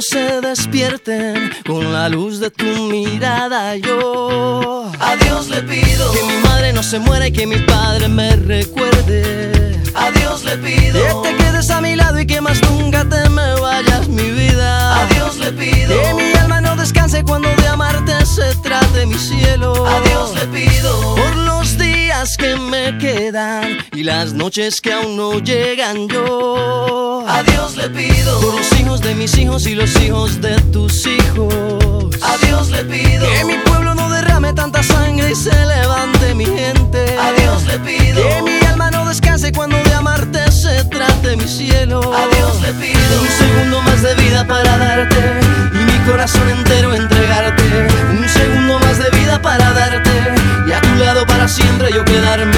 sueños se despierten con la luz de tu mirada. Yo a Dios le pido que mi madre no se muera y que mi padre me recuerde. A Dios le pido que te quedes a mi lado y que más nunca te me vayas, mi vida. A Dios le pido que mi alma no descanse cuando de amarte se trate, mi cielo. A Dios le pido por los días que me quedan y las noches que aún no llegan. Yo a Dios le pido por los hijos de mis hijos y los hijos de tus hijos. A Dios le pido que mi pueblo no derrame tanta sangre y se levante mi gente. A Dios le pido que mi alma no descanse cuando de amarte se trate, mi cielo. A Dios le pido un segundo más de vida para darte y mi corazón entero entregarte. Un segundo más de vida para darte y a tu lado para siempre yo quedarme.